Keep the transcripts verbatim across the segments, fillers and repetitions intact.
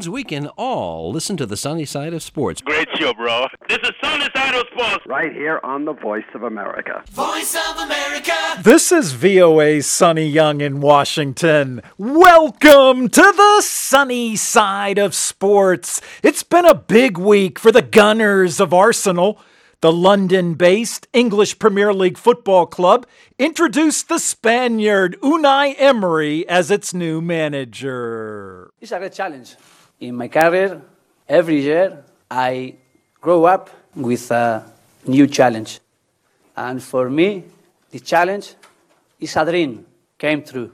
means we can all listen to the sunny side of sports. Great show, bro. This is Sunny Side of Sports. Right here on the Voice of America. Voice of America. This is V O A's Sonny Young in Washington. Welcome to the sunny side of sports. It's been a big week for the Gunners of Arsenal. The London-based English Premier League football club introduced the Spaniard Unai Emery as its new manager. It's a great challenge. In my career, every year, I grow up with a new challenge. And for me, the challenge is a dream came true.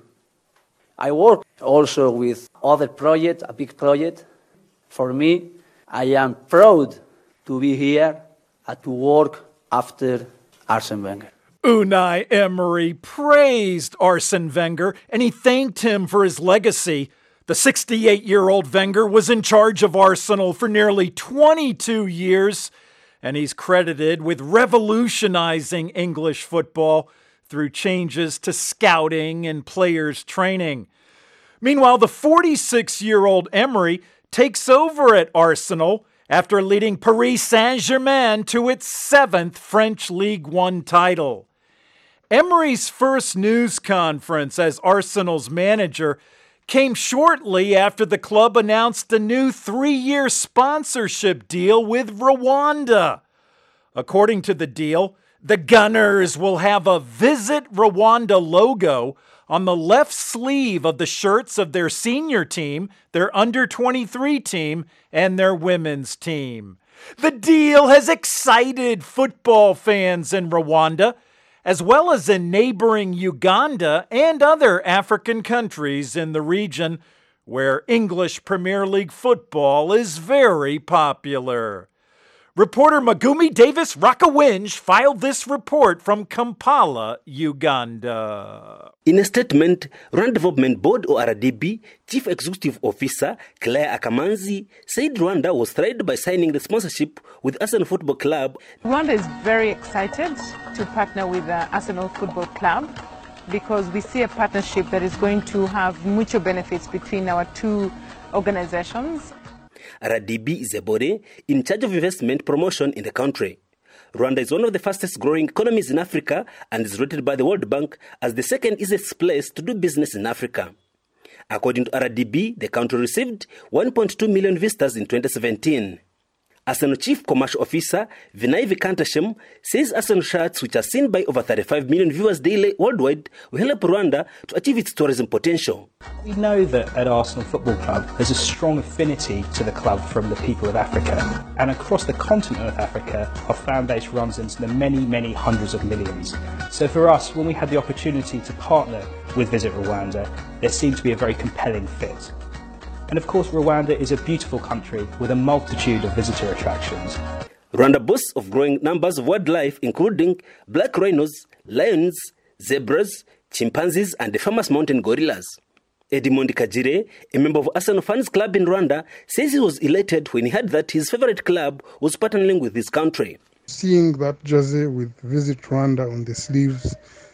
I work also with other projects, a big project. For me, I am proud to be here and to work after Arsene Wenger. Unai Emery praised Arsene Wenger and he thanked him for his legacy. The sixty-eight-year-old Wenger was in charge of Arsenal for nearly twenty-two years, and he's credited with revolutionizing English football through changes to scouting and players' training. Meanwhile, the forty-six-year-old Emery takes over at Arsenal after leading Paris Saint-Germain to its seventh French League One title. Emery's first news conference as Arsenal's manager came shortly after the club announced a new three-year sponsorship deal with Rwanda. According to the deal, the Gunners will have a Visit Rwanda logo on the left sleeve of the shirts of their senior team, their under twenty-three team, and their women's team. The deal has excited football fans in Rwanda, as well as in neighboring Uganda and other African countries in the region where English Premier League football is very popular. Reporter Magumi Davis Rakawinj filed this report from Kampala, Uganda. In a statement, Rwanda Development Board or R D B Chief Executive Officer Claire Akamanzi said Rwanda was thrilled by signing the sponsorship with Arsenal Football Club. Rwanda is very excited to partner with the Arsenal Football Club because we see a partnership that is going to have mutual benefits between our two organizations. R D B is a body in charge of investment promotion in the country. Rwanda is one of the fastest growing economies in Africa and is rated by the World Bank as the second easiest place to do business in Africa. According to R D B, the country received one point two million visitors in twenty seventeen. Arsenal Chief Commercial Officer Vinay Vikantasham says Arsenal shirts, which are seen by over thirty-five million viewers daily worldwide, will help Rwanda to achieve its tourism potential. We know that at Arsenal Football Club there's a strong affinity to the club from the people of Africa. And across the continent of Africa, our fan base runs into the many, many hundreds of millions. So for us, when we had the opportunity to partner with Visit Rwanda, there seemed to be a very compelling fit. And of course, Rwanda is a beautiful country with a multitude of visitor attractions. Rwanda boasts of growing numbers of wildlife, including black rhinos, lions, zebras, chimpanzees, and the famous mountain gorillas. Edmond Kajire, a member of Arsenal Fans Club in Rwanda, says he was elated when he heard that his favorite club was partnering with his country. Seeing that jersey with Visit Rwanda on the sleeves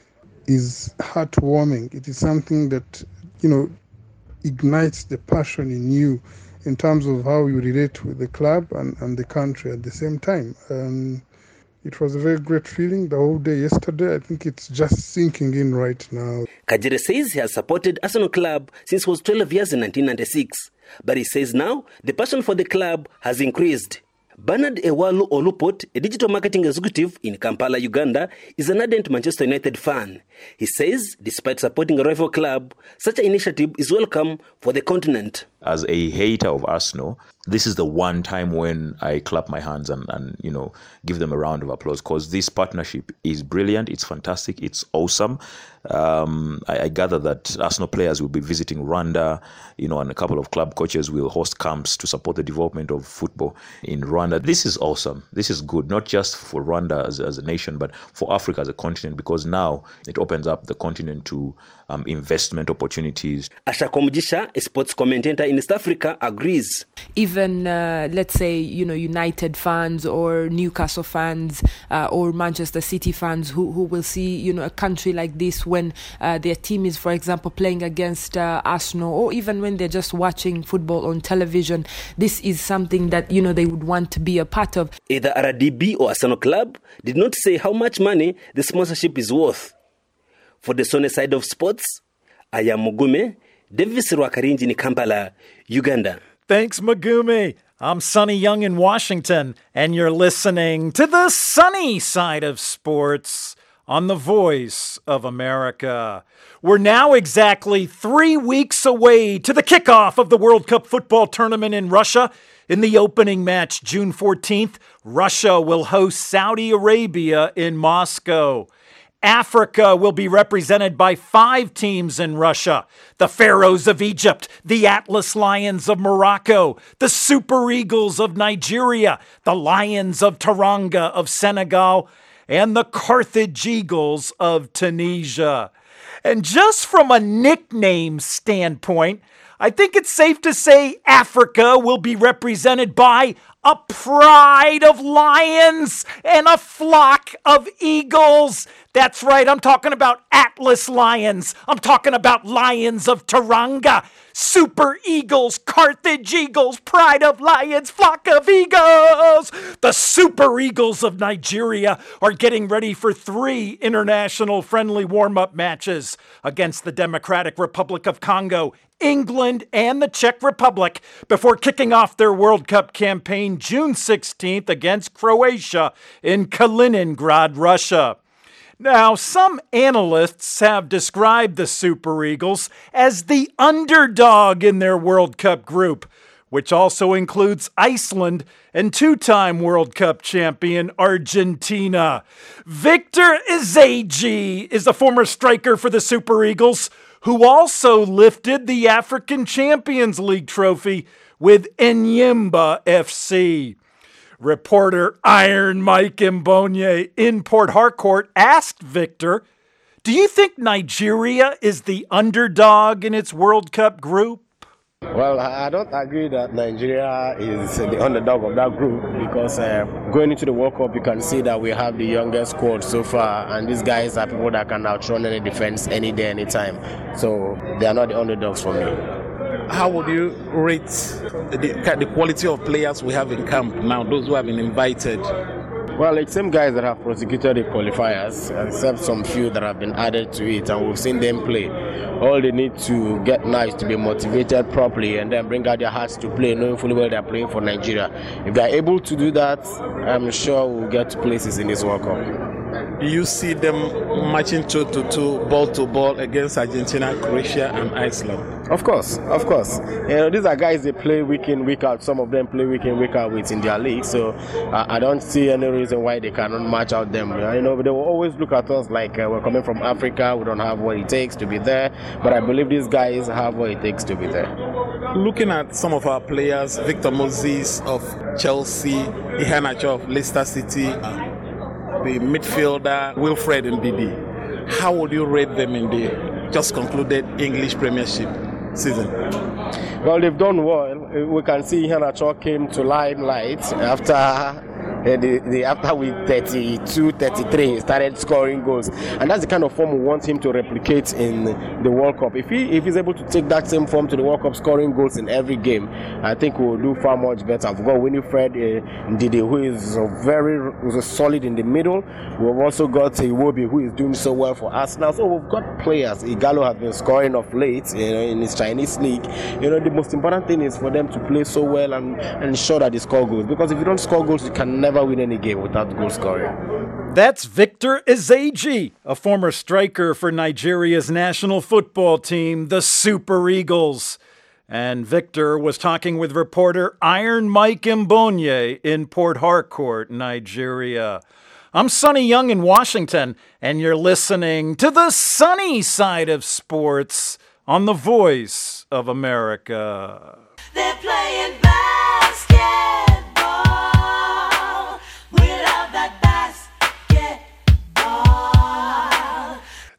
is heartwarming. It is something that, you know, ignites the passion in you in terms of how you relate with the club and, and the country at the same time. Um, it was a very great feeling the whole day yesterday. I think it's just sinking in right now. Kajire says he has supported Arsenal Club since he was twelve years in nineteen ninety-six. But he says now the passion for the club has increased. Bernard Ewalu Olupot, a digital marketing executive in Kampala, Uganda, is an ardent Manchester United fan. He says, despite supporting a rival club, such an initiative is welcome for the continent. As a hater of Arsenal, this is the one time when I clap my hands and, and you know, give them a round of applause, because this partnership is brilliant, it's fantastic, it's awesome. Um, I, I gather that Arsenal players will be visiting Rwanda, you know, and a couple of club coaches will host camps to support the development of football in Rwanda. This is awesome. This is good, not just for Rwanda as, as a nation, but for Africa as a continent, because now it opens up the continent to um, investment opportunities. Ashako Mujisha, a sports commentator in in East Africa agrees. Even, uh, let's say, you know, United fans or Newcastle fans uh, or Manchester City fans who, who will see, you know, a country like this when uh, their team is, for example, playing against uh, Arsenal, or even when they're just watching football on television, this is something that, you know, they would want to be a part of. Either R D B or Arsenal Club did not say how much money the sponsorship is worth. For the Sunny Side of Sports, I am Mugume, Davis Rwakarinji in Kampala, Uganda. Thanks, Magumi. I'm Sonny Young in Washington, and you're listening to the Sunny Side of Sports on the Voice of America. We're now exactly three weeks away to the kickoff of the World Cup football tournament in Russia. In the opening match, June fourteenth, Russia will host Saudi Arabia in Moscow. Africa will be represented by five teams in Russia: the Pharaohs of Egypt, the Atlas Lions of Morocco, the Super Eagles of Nigeria, the Lions of Teranga of Senegal, and the Carthage Eagles of Tunisia. And just from a nickname standpoint, I think it's safe to say Africa will be represented by a pride of lions and a flock of eagles. That's right, I'm talking about Atlas Lions. I'm talking about Lions of Teranga, Super Eagles, Carthage Eagles, Pride of Lions, Flock of Eagles. The Super Eagles of Nigeria are getting ready for three international friendly warm-up matches against the Democratic Republic of Congo, England, and the Czech Republic before kicking off their World Cup campaign June sixteenth against Croatia in Kaliningrad, Russia. Now, some analysts have described the Super Eagles as the underdog in their World Cup group, which also includes Iceland and two-time World Cup champion Argentina. Victor Ezeji is a former striker for the Super Eagles, who also lifted the African Champions League trophy with Enyimba F C. Reporter Iron Mike Mbonye in Port Harcourt asked Victor, do you think Nigeria is the underdog in its World Cup group? Well, I don't agree that Nigeria is the underdog of that group because uh, going into the World Cup, you can see that we have the youngest squad so far, and these guys are people that can outrun any defense any day, any time. So they are not the underdogs for me. How would you rate the, the quality of players we have in camp now, those who have been invited? Well, it's same guys that have prosecuted the qualifiers, except some few that have been added to it, and we've seen them play. All they need to get now is to be motivated properly and then bring out their hearts to play, knowing fully well they're playing for Nigeria. If they're able to do that, I'm sure we'll get to places in this World Cup. Do you see them matching toe to toe, ball to ball against Argentina, Croatia, and Iceland? Of course, of course. You know, these are guys they play week in, week out. Some of them play week in, week out with in their league. So uh, I don't see any reason why they cannot match out them. You know, they will always look at us like uh, we're coming from Africa. We don't have what it takes to be there. But I believe these guys have what it takes to be there. Looking at some of our players, Victor Moses of Chelsea, Iheanacho of Leicester City, the midfielder Wilfred Ndidi, how would you rate them in the just concluded English Premiership season? Well, they've done well. We can see Iheanacho came to limelight after Uh, the, the, after week thirty-two, thirty-three, he started scoring goals, and that's the kind of form we want him to replicate in the World Cup. If he if he's able to take that same form to the World Cup, scoring goals in every game, I think we'll do far much better. We've got Winifred uh, Ndidi, who is a very who's a solid in the middle. We've also got Iwobi, who is doing so well for Arsenal. So we've got players. Igalo has been scoring of late, you know, in his Chinese league. You know, the most important thing is for them to play so well and, and ensure that they score goals. Because if you don't score goals, you can never win any game without goal scoring. That's Victor Ezeji, a former striker for Nigeria's national football team, the Super Eagles. And Victor was talking with reporter Iron Mike Mbonye in Port Harcourt, Nigeria. I'm Sonny Young in Washington, and you're listening to the Sunny Side of Sports on the Voice of America. They're playing basketball.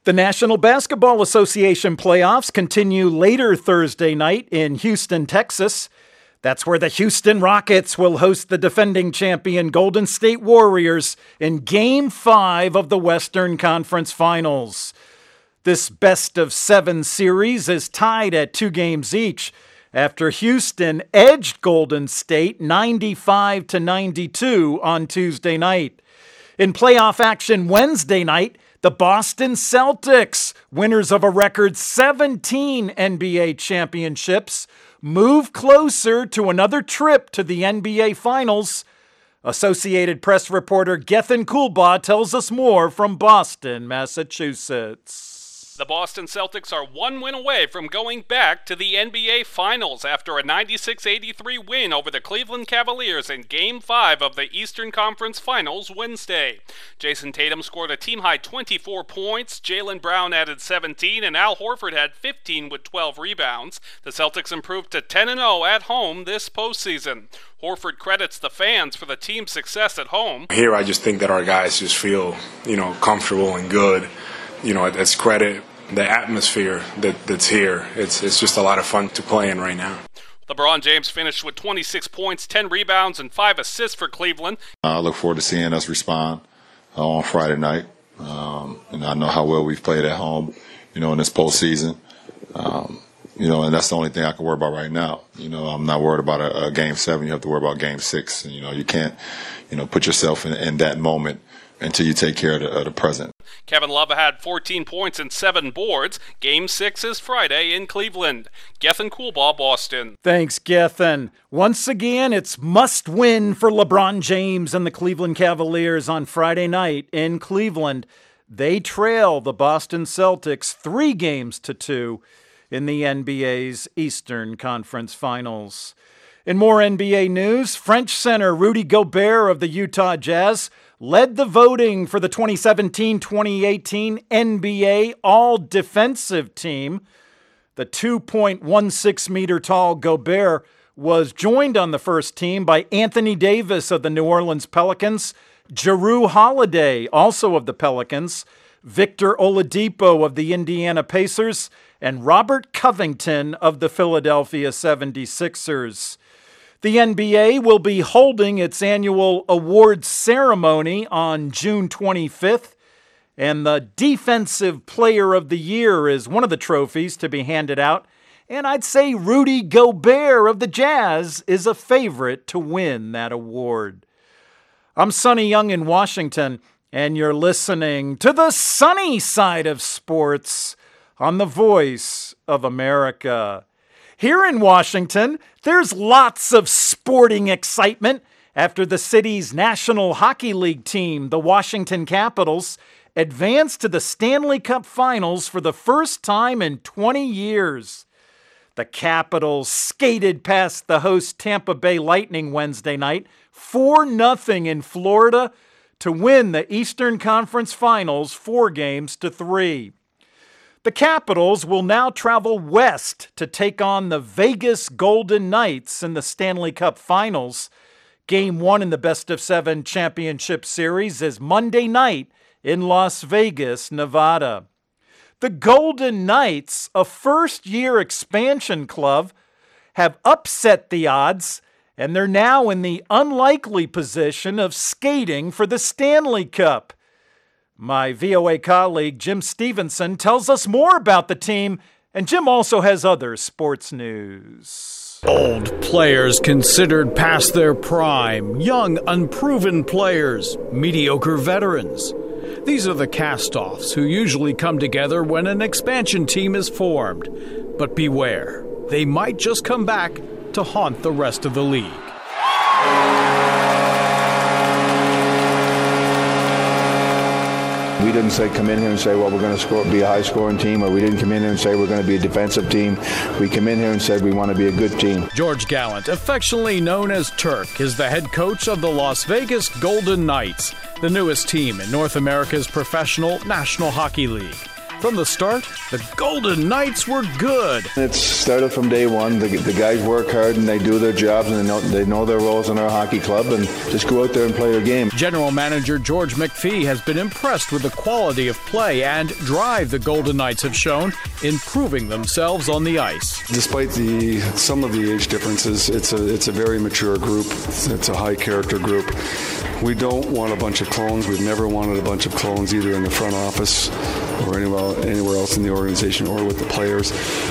The National Basketball Association playoffs continue later Thursday night in Houston, Texas. That's where the Houston Rockets will host the defending champion Golden State Warriors in Game five of the Western Conference Finals. This best-of-seven series is tied at two games each after Houston edged Golden State ninety-five to ninety-two on Tuesday night. In playoff action Wednesday night, the Boston Celtics, winners of a record seventeen N B A championships, move closer to another trip to the N B A Finals. Associated Press reporter Gethin Coolbaugh tells us more from Boston, Massachusetts. The Boston Celtics are one win away from going back to the N B A Finals after a ninety-six eighty-three win over the Cleveland Cavaliers in Game five of the Eastern Conference Finals Wednesday. Jason Tatum scored a team-high twenty-four points, Jaylen Brown added seventeen, and Al Horford had fifteen with twelve rebounds. The Celtics improved to ten and oh at home this postseason. Horford credits the fans for the team's success at home. Here I just think that our guys just feel, you know, comfortable and good. You know, it's credit the atmosphere that, that's here. It's it's just a lot of fun to play in right now. LeBron James finished with twenty-six points, ten rebounds, and five assists for Cleveland. I look forward to seeing us respond uh, on Friday night. Um, and I know how well we've played at home, you know, in this postseason. Um, you know, and that's the only thing I can worry about right now. You know, I'm not worried about a, a game seven. You have to worry about game six. And, you know, you can't, you know, put yourself in, in that moment until you take care of the, of the present. Kevin Love had fourteen points and seven boards. Game six is Friday in Cleveland. Gethin Coolbaugh, Boston. Thanks, Gethin. Once again, it's must-win for LeBron James and the Cleveland Cavaliers on Friday night in Cleveland. They trail the Boston Celtics three games to two in the N B A's Eastern Conference Finals. In more N B A news, French center Rudy Gobert of the Utah Jazz led the voting for the twenty seventeen twenty eighteen N B A All-Defensive Team. The two point one six meter tall Gobert was joined on the first team by Anthony Davis of the New Orleans Pelicans, Jrue Holiday, also of the Pelicans, Victor Oladipo of the Indiana Pacers, and Robert Covington of the Philadelphia seventy-sixers. The N B A will be holding its annual awards ceremony on June twenty-fifth, and the Defensive Player of the Year is one of the trophies to be handed out, and I'd say Rudy Gobert of the Jazz is a favorite to win that award. I'm Sonny Young in Washington, and you're listening to the sunny side of sports on the Voice of America. Here in Washington, there's lots of sporting excitement after the city's National Hockey League team, the Washington Capitals, advanced to the Stanley Cup Finals for the first time in twenty years. The Capitals skated past the host Tampa Bay Lightning Wednesday night, four nothing in Florida, to win the Eastern Conference Finals four games to three. The Capitals will now travel west to take on the Vegas Golden Knights in the Stanley Cup Finals. Game one in the best-of-seven championship series is Monday night in Las Vegas, Nevada. The Golden Knights, a first-year expansion club, have upset the odds, and they're now in the unlikely position of skating for the Stanley Cup. My V O A colleague Jim Stevenson tells us more about the team, and Jim also has other sports news. Old players considered past their prime, young unproven players, mediocre veterans. These are the cast-offs who usually come together when an expansion team is formed. But beware, they might just come back to haunt the rest of the league. We didn't say come in here and say, well, we're going to score, be a high-scoring team, or we didn't come in here and say we're going to be a defensive team. We come in here and said we want to be a good team. George Gallant, affectionately known as Turk, is the head coach of the Las Vegas Golden Knights, the newest team in North America's professional National Hockey League. From the start, the Golden Knights were good. It started from day one. The, the guys work hard and they do their jobs and they know, they know their roles in our hockey club and just go out there and play their game. General Manager George McPhee has been impressed with the quality of play and drive the Golden Knights have shown in proving themselves on the ice. Despite the some of the age differences, it's a it's a very mature group. It's, it's a high character group. We don't want a bunch of clones. We've never wanted a bunch of clones either in the front office or anywhere, anywhere else in the organization or with the players.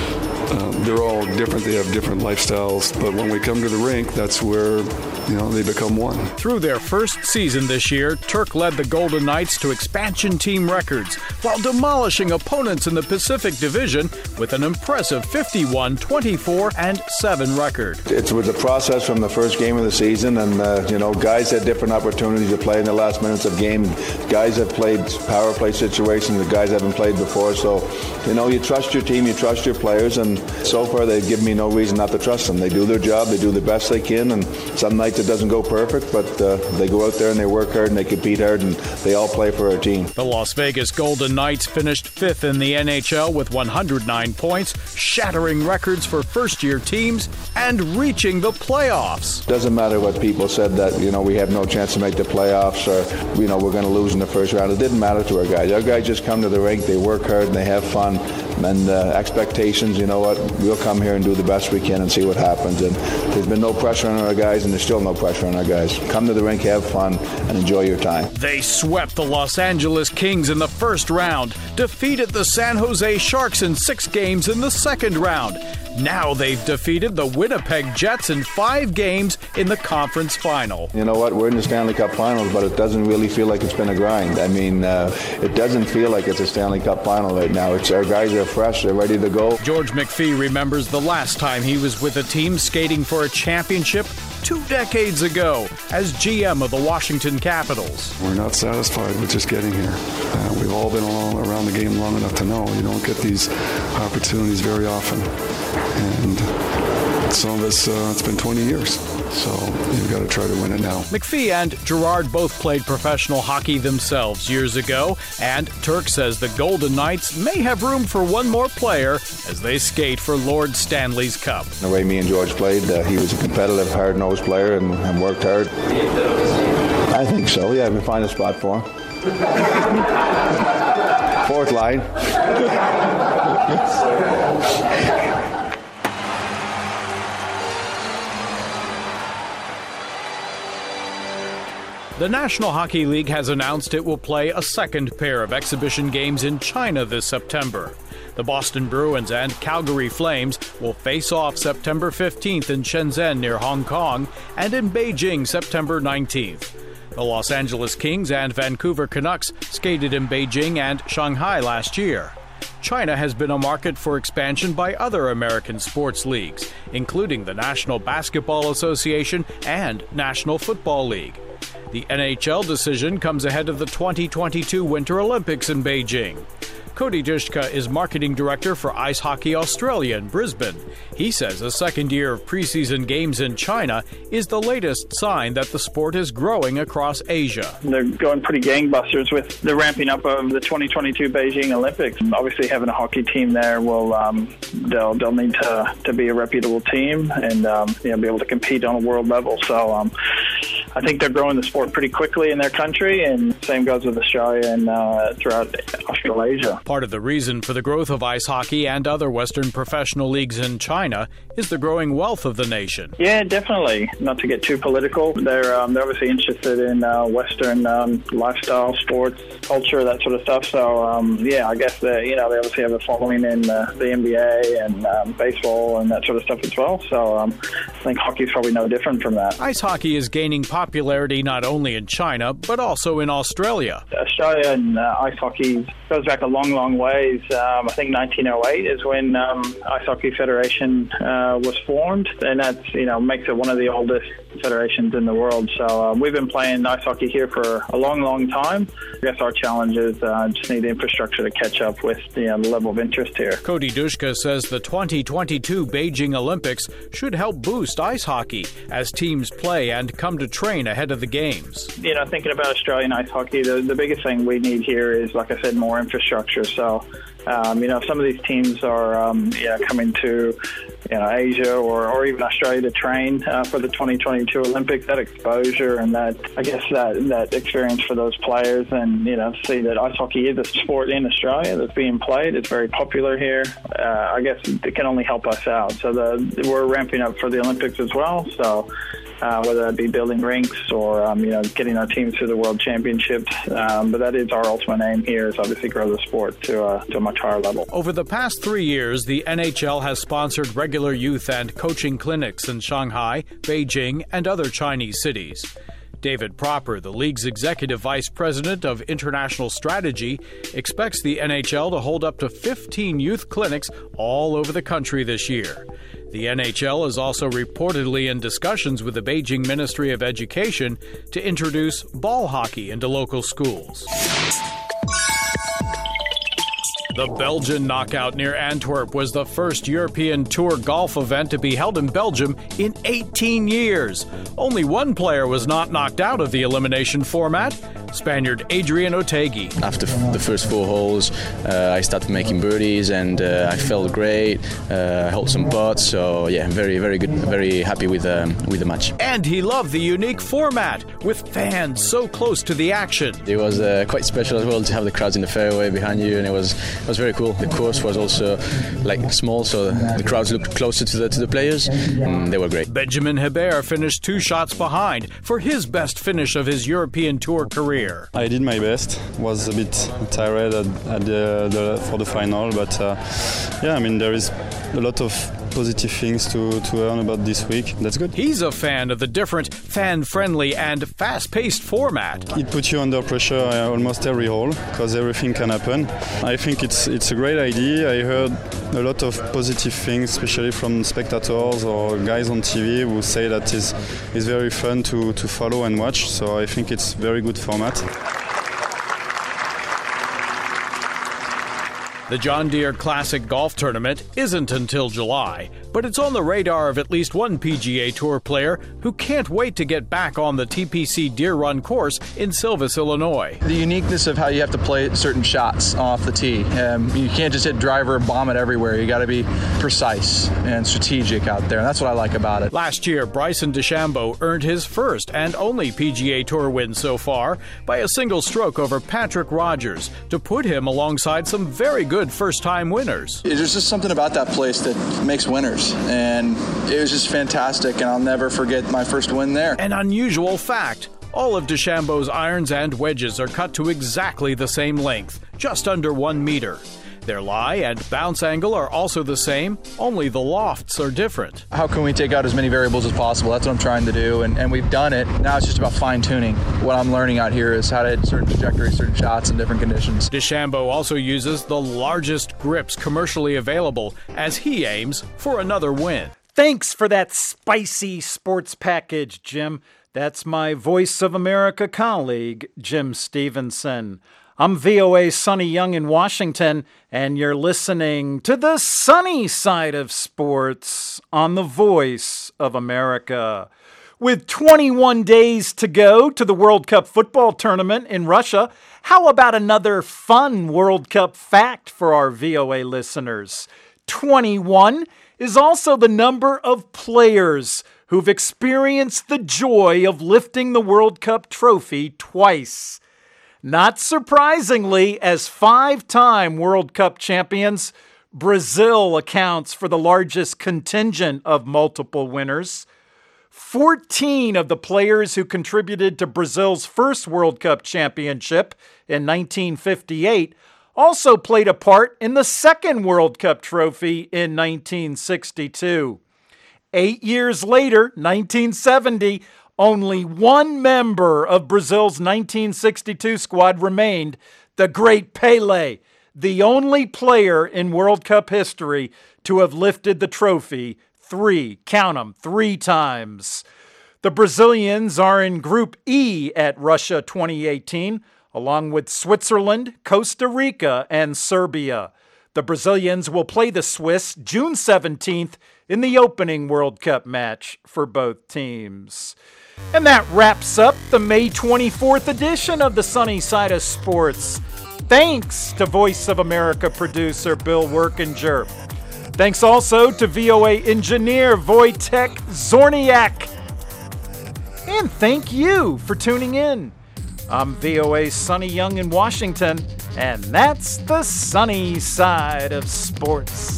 Um, they're all different. They have different lifestyles. But when we come to the rink, that's where, you know, they become one. Through their first season this year, Turk led the Golden Knights to expansion team records while demolishing opponents in the Pacific Division with an impressive fifty-one, twenty-four, and seven record. It was a process from the first game of the season, and uh, you know, guys had different opportunities to play in the last minutes of game. Guys have played power play situations that guys haven't played before. So, you know, you trust your team, you trust your players, and so far they've given me no reason not to trust them. They do their job, they do the best they can, and some nights it doesn't go perfect, but uh, they go out there and they work hard and they compete hard, and they all play for our team. The Las Vegas Golden Knights finished fifth in the N H L with one hundred nine points, shattering records for first-year teams and reaching the playoffs. Doesn't matter what people said that, you know, we have no chance to make the playoffs or, you know, we're going to lose in the first round. It didn't matter to our guys. Our guys just come to the rink, they work hard, and they have fun. And uh, expectations, you know what, we'll come here and do the best we can and see what happens. And there's been no pressure on our guys, and there's still no pressure on our guys. Come to the rink, have fun, and enjoy your time. They swept the Los Angeles Kings in the first round, defeated the San Jose Sharks in six games in the second round. Now they've defeated the Winnipeg Jets in five games in the conference final. You know what, we're in the Stanley Cup Finals, but it doesn't really feel like it's been a grind. I mean, uh, it doesn't feel like it's a Stanley Cup Final right now. It's our guys are fresh, they're ready to go. George McPhee remembers the last time he was with a team skating for a championship two decades ago as G M of the Washington Capitals. We're not satisfied with just getting here. Uh, we've all been along, around the game long enough to know you don't get these opportunities very often. And some of us, uh, it's been twenty years, so you've got to try to win it now. McPhee and Gerard both played professional hockey themselves years ago, and Turk says the Golden Knights may have room for one more player as they skate for Lord Stanley's Cup. The way me and George played, uh, he was a competitive, hard-nosed player and, and worked hard. I think so, yeah, we find a spot for him. Fourth line. The National Hockey League has announced it will play a second pair of exhibition games in China this September. The Boston Bruins and Calgary Flames will face off September fifteenth in Shenzhen near Hong Kong and in Beijing September nineteenth. The Los Angeles Kings and Vancouver Canucks skated in Beijing and Shanghai last year. China has been a market for expansion by other American sports leagues, including the National Basketball Association and National Football League. The N H L decision comes ahead of the twenty twenty-two Winter Olympics in Beijing. Cody Dushka is marketing director for Ice Hockey Australia in Brisbane. He says a second year of preseason games in China is the latest sign that the sport is growing across Asia. They're going pretty gangbusters with the ramping up of the twenty twenty-two Beijing Olympics. Obviously, having a hockey team there will um, they'll they'll need to to be a reputable team and um, you know, be able to compete on a world level. So. Um, I think they're growing the sport pretty quickly in their country, and same goes with Australia and uh, throughout Australasia. Part of the reason for the growth of ice hockey and other Western professional leagues in China is the growing wealth of the nation. Yeah, definitely. Not to get too political, they're um, they're obviously interested in uh, Western um, lifestyle, sports, culture, that sort of stuff. So um, yeah, I guess they you know they obviously have a following in uh, the N B A and um, baseball and that sort of stuff as well. So um, I think hockey's probably no different from that. Ice hockey is gaining popularity. Popularity not only in China, but also in Australia. Australia and uh, ice hockey goes back a long, long ways. Um, I think nineteen oh eight is when um, Ice Hockey Federation uh, was formed, and that's, you know, makes it one of the oldest federations in the world. So uh, we've been playing ice hockey here for a long, long time. I guess our challenge is uh, just need the infrastructure to catch up with the, uh, the level of interest here. Cody Dushka says the twenty twenty-two Beijing Olympics should help boost ice hockey as teams play and come to train ahead of the games. You know, thinking about Australian ice hockey, the, the biggest thing we need here is, like I said, more more infrastructure. So, um, you know, some of these teams are um, you know, coming to you know Asia or, or even Australia to train uh, for the twenty twenty-two Olympics. That exposure and that I guess that that experience for those players, and you know, see that ice hockey is a sport in Australia that's being played. It's very popular here. Uh, I guess it can only help us out. So the we're ramping up for the Olympics as well. So. Uh, whether that be building rinks or um, you know getting our teams to the World Championships, um, but that is our ultimate aim here, is obviously grow the sport to, uh, to a much higher level. Over the past three years, the N H L has sponsored regular youth and coaching clinics in Shanghai, Beijing, and other Chinese cities. David Proper, the league's executive vice president of international strategy, expects the N H L to hold up to fifteen youth clinics all over the country this year. The N H L is also reportedly in discussions with the Beijing Ministry of Education to introduce ball hockey into local schools. The Belgian Knockout near Antwerp was the first European Tour golf event to be held in Belgium in eighteen years. Only one player was not knocked out of the elimination format, Spaniard Adrian Otaegui. After the first four holes, uh, I started making birdies and uh, I felt great. Uh, I held some putts, so yeah, very, very good, very happy with um, with the match. And he loved the unique format, with fans so close to the action. It was uh, quite special as well to have the crowds in the fairway behind you, and it was it was very cool. The course was also like small, so the crowds looked closer to the to the players, and they were great. Benjamin Hebert finished two shots behind for his best finish of his European Tour career. I did my best. Was a bit tired at, at the, the, for the final, but uh, yeah, I mean there is a lot of positive things to, to learn about this week. That's good. He's a fan of the different, fan-friendly and fast-paced format. It puts you under pressure uh, almost every hole because everything can happen. I think it's it's a great idea. I heard a lot of positive things, especially from spectators or guys on T V who say that is is very fun to, to follow and watch. So I think it's a very good format. The John Deere Classic Golf Tournament isn't until July, but it's on the radar of at least one P G A Tour player who can't wait to get back on the T P C Deer Run course in Silvis, Illinois. The uniqueness of how you have to play certain shots off the tee. Um, you can't just hit driver and bomb it everywhere. You got to be precise and strategic out there, and that's what I like about it. Last year, Bryson DeChambeau earned his first and only P G A Tour win so far by a single stroke over Patrick Rogers to put him alongside some very good good first-time winners. There's just something about that place that makes winners, and it was just fantastic, and I'll never forget my first win there. An unusual fact, all of DeChambeau's irons and wedges are cut to exactly the same length, just under one meter. Their lie and bounce angle are also the same, only the lofts are different. How can we take out as many variables as possible? That's what I'm trying to do, and, and we've done it. Now it's just about fine-tuning. What I'm learning out here is how to hit certain trajectories, certain shots in different conditions. DeChambeau also uses the largest grips commercially available as he aims for another win. Thanks for that spicy sports package, Jim. That's my Voice of America colleague, Jim Stevenson. I'm V O A's Sonny Young in Washington, and you're listening to the sunny side of sports on the Voice of America. With twenty-one days to go to the World Cup football tournament in Russia, how about another fun World Cup fact for our V O A listeners? twenty-one is also the number of players who've experienced the joy of lifting the World Cup trophy twice. Not surprisingly, as five-time World Cup champions, Brazil accounts for the largest contingent of multiple winners. fourteen of the players who contributed to Brazil's first World Cup championship in nineteen fifty-eight also played a part in the second World Cup trophy in nineteen sixty-two. Eight years later, nineteen seventy, only one member of Brazil's nineteen sixty-two squad remained, the great Pelé, the only player in World Cup history to have lifted the trophy three, count 'em, three times. The Brazilians are in Group E at Russia twenty eighteen, along with Switzerland, Costa Rica, and Serbia. The Brazilians will play the Swiss June seventeenth in the opening World Cup match for both teams. And that wraps up the May twenty-fourth edition of the Sunny Side of Sports. Thanks to Voice of America producer Bill Workinger. Thanks also to V O A engineer Wojtek Zorniak. And thank you for tuning in. I'm V O A's Sonny Young in Washington, and that's the sunny side of sports.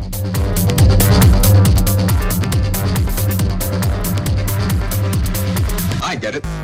I get it.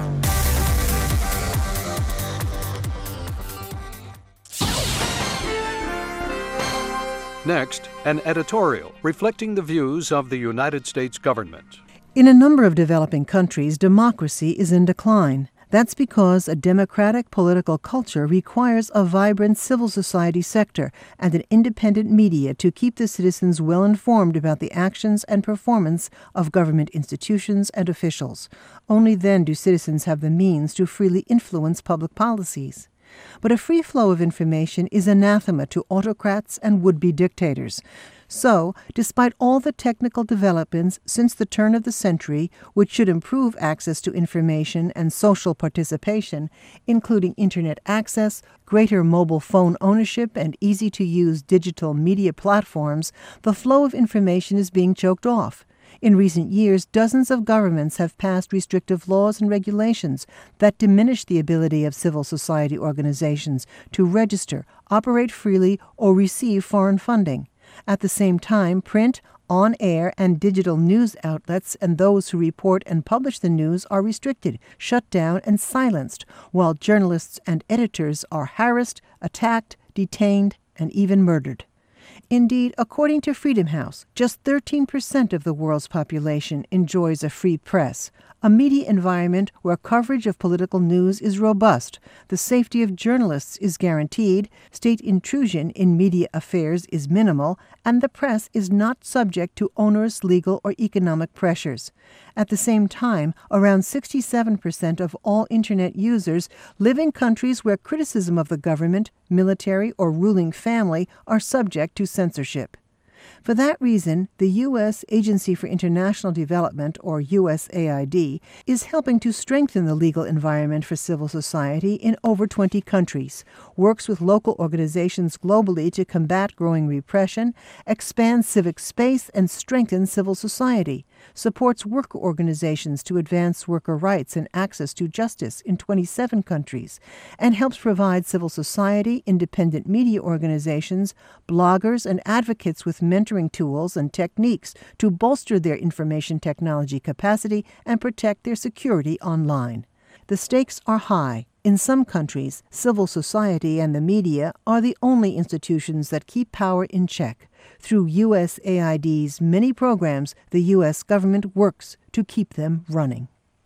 Next, an editorial reflecting the views of the United States government. In a number of developing countries, democracy is in decline. That's because a democratic political culture requires a vibrant civil society sector and an independent media to keep the citizens well informed about the actions and performance of government institutions and officials. Only then do citizens have the means to freely influence public policies. But a free flow of information is anathema to autocrats and would-be dictators. So, despite all the technical developments since the turn of the century, which should improve access to information and social participation, including Internet access, greater mobile phone ownership, and easy-to-use digital media platforms, the flow of information is being choked off. In recent years, dozens of governments have passed restrictive laws and regulations that diminish the ability of civil society organizations to register, operate freely, or receive foreign funding. At the same time, print, on-air, and digital news outlets and those who report and publish the news are restricted, shut down, and silenced, while journalists and editors are harassed, attacked, detained, and even murdered. Indeed, according to Freedom House, just thirteen percent of the world's population enjoys a free press, a media environment where coverage of political news is robust, the safety of journalists is guaranteed, state intrusion in media affairs is minimal, and the press is not subject to onerous legal or economic pressures. At the same time, around sixty-seven percent of all Internet users live in countries where criticism of the government, military, or ruling family are subject to censorship. For that reason, the U S Agency for International Development, or U S A I D, is helping to strengthen the legal environment for civil society in over twenty countries, works with local organizations globally to combat growing repression, expand civic space, and strengthen civil society, supports worker organizations to advance worker rights and access to justice in twenty-seven countries, and helps provide civil society, independent media organizations, bloggers, and advocates with mentoring tools and techniques to bolster their information technology capacity and protect their security online. The stakes are high. In some countries, civil society and the media are the only institutions that keep power in check. Through U S A I D's many programs, the U S government works to keep them running.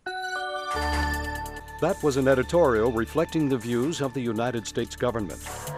That was an editorial reflecting the views of the United States government.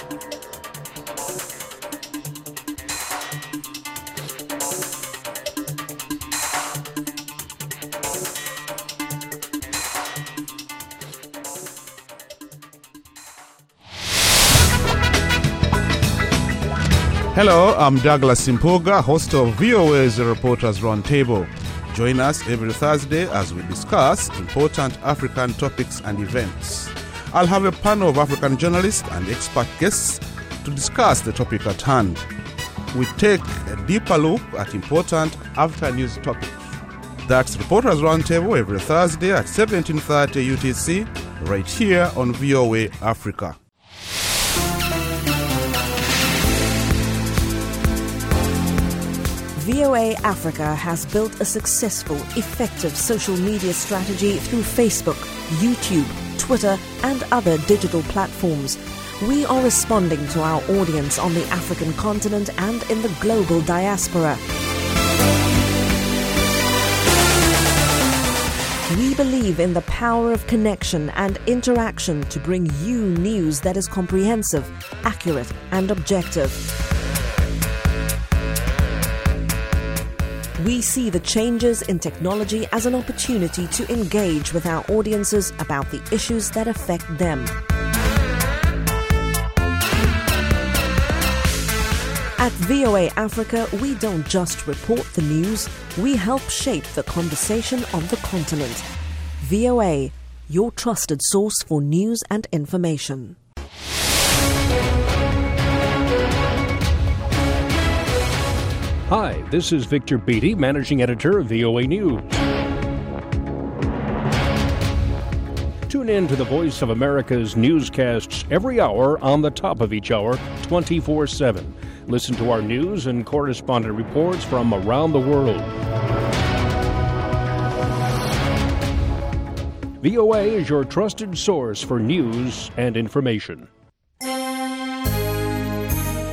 Hello, I'm Douglas Simpoga, host of V O A's Reporters Roundtable. Join us every Thursday as we discuss important African topics and events. I'll have a panel of African journalists and expert guests to discuss the topic at hand. We take a deeper look at important after-news topics. That's Reporters Roundtable every Thursday at seventeen thirty U T C, right here on V O A Africa. V O A Africa has built a successful, effective social media strategy through Facebook, YouTube, Twitter, and other digital platforms. We are responding to our audience on the African continent and in the global diaspora. We believe in the power of connection and interaction to bring you news that is comprehensive, accurate, and objective. We see the changes in technology as an opportunity to engage with our audiences about the issues that affect them. At V O A Africa, we don't just report the news, we help shape the conversation on the continent. V O A, your trusted source for news and information. Hi, this is Victor Beattie, Managing Editor of V O A News. Tune in to the Voice of America's newscasts every hour on the top of each hour, twenty-four seven. Listen to our news and correspondent reports from around the world. V O A is your trusted source for news and information.